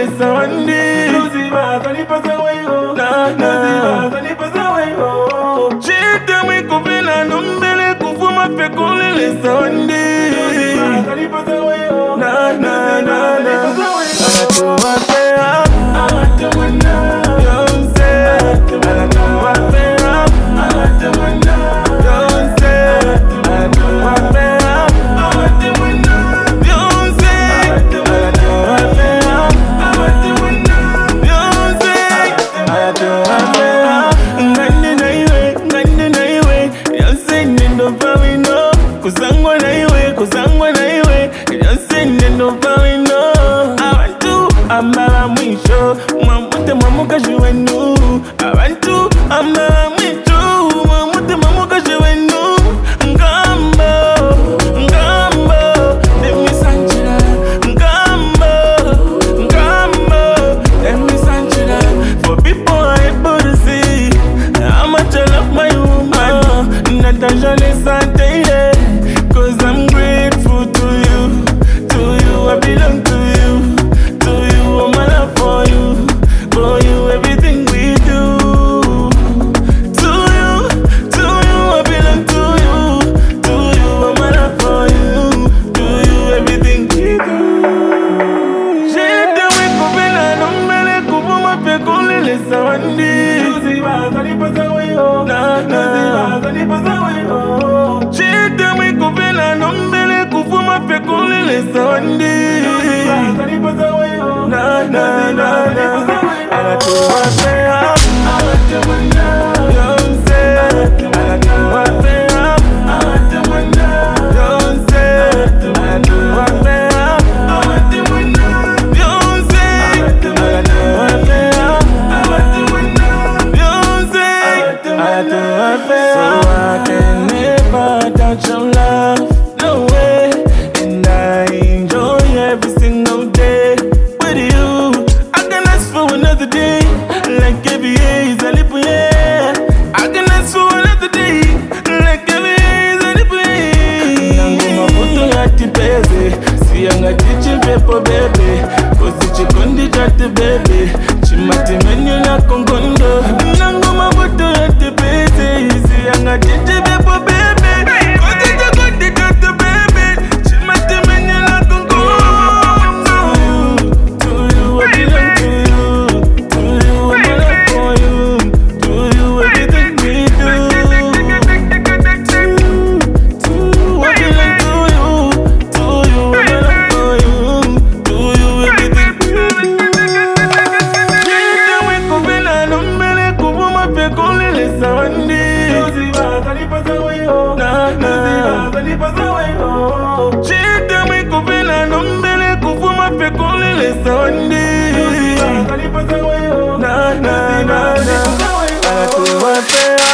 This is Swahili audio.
le sawandi. Lucy Bazani Pasawayo, Lucy Bazani Pasawayo. Chita me kupina numbele kufuma pekuli le sawandi. Lucy Bazani Pasawayo, Lucy Bazani Pasawayo. Kuzangwa na iwe, yose nendo pawino. Abantu amara mwisho, mwamute mwamuka juwenu. Abantu amara mwisho, mwamute mwamuka juwenu. Ngambo, demi sanchira. Ngambo, demi sanchira. For people are able to see how much I love my woman. Natasha Lesante, yeah. 'Cause I'm grateful to you, I belong to you, I'm my love for you, everything we do. To you, I belong to you, I'm my love for you, everything we do. Shit, we kupena numbele kupuma pekuli le sawandi. Lucy Bazani Pasawayo, Lucy Bazani Pasawayo. Shit, we kupena numbele kufuma pekuli le sawandi. Lucy Bazani Pasawayo, Lucy Bazani Pasawayo. Anatuwa fea, anatamana. Yonse, anatuwa fea, anatamana. Yonse, anatuwa fea, anatamana. Yonse, anatuwa fea, anatamana. Yonse, anatuwa fea. So I can never touch your love, no way. And I enjoy every single day with you. I can ask for another day, like every day is a leap year. I can ask for another day, like every day is a leap year. Nangu mabuto yati baby, siyanga tichi pepo baby. Kosi chikondi jati baby, chimati menu na kongondo. Nangu mabuto yati baby, siyanga tichi pepo baby. Kosi chikondi jati baby, chimati menu na kongondo. To you, I belong to you, I'm my love for you, everything we do. To you, I belong to you, I'm my love for you, everything we do. Shita we kupena numbele kupuma pekuli le sawandi. Lucy Bazani Pasawayo, Lucy Bazani Pasawayo. Shita we kupena numbele kupuma pekuli le sawandi. Lucy Bazani Pasawayo, Lucy Bazani Pasawayo. Anatuwa fea.